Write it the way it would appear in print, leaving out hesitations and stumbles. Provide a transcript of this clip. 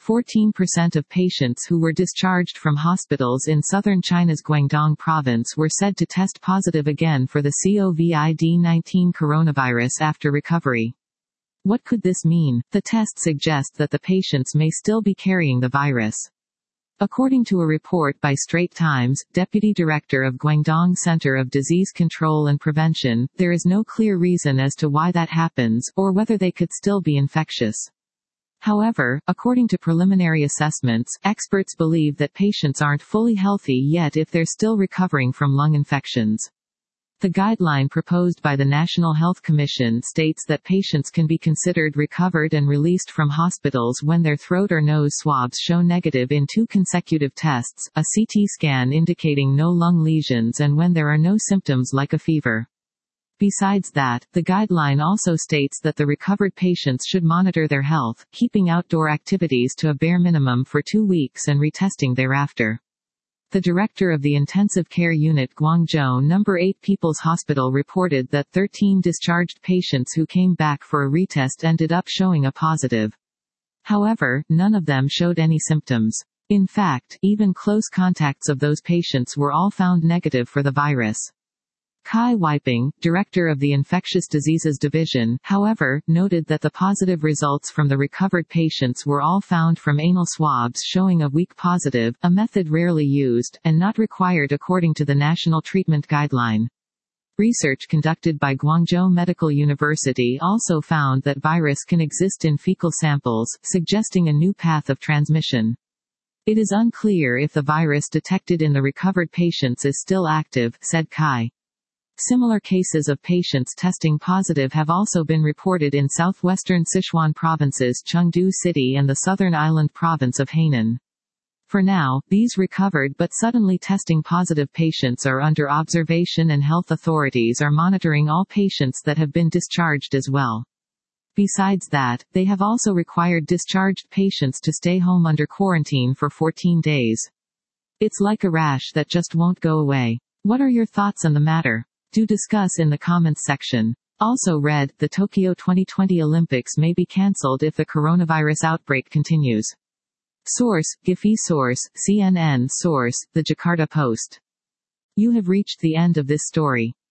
14% of patients who were discharged from hospitals in southern China's Guangdong province were said to test positive again for the COVID-19 coronavirus after recovery. What could this mean? The test suggests that the patients may still be carrying the virus. According to a report by Straits Times, Deputy Director of Guangdong Center of Disease Control and Prevention, there is no clear reason as to why that happens, or whether they could still be infectious. However, according to preliminary assessments, experts believe that patients aren't fully healthy yet if they're still recovering from lung infections. The guideline proposed by the National Health Commission states that patients can be considered recovered and released from hospitals when their throat or nose swabs show negative in 2 consecutive tests, a CT scan indicating no lung lesions, and when there are no symptoms like a fever. Besides that, the guideline also states that the recovered patients should monitor their health, keeping outdoor activities to a bare minimum for 2 weeks and retesting thereafter. The director of the intensive care unit Guangzhou No. 8 People's Hospital reported that 13 discharged patients who came back for a retest ended up showing a positive. However, none of them showed any symptoms. In fact, even close contacts of those patients were all found negative for the virus. Kai Weiping, director of the Infectious Diseases Division, however, noted that the positive results from the recovered patients were all found from anal swabs showing a weak positive, a method rarely used, and not required according to the National Treatment Guideline. Research conducted by Guangzhou Medical University also found that virus can exist in fecal samples, suggesting a new path of transmission. It is unclear if the virus detected in the recovered patients is still active, said Kai. Similar cases of patients testing positive have also been reported in southwestern Sichuan province's Chengdu City and the southern island province of Hainan. For now, these recovered but suddenly testing positive patients are under observation and health authorities are monitoring all patients that have been discharged as well. Besides that, they have also required discharged patients to stay home under quarantine for 14 days. It's like a rash that just won't go away. What are your thoughts on the matter? Do discuss in the comments section. Also read, the Tokyo 2020 Olympics may be cancelled if the coronavirus outbreak continues. Source, GIPHY. Source, CNN. Source, the Jakarta Post. You have reached the end of this story.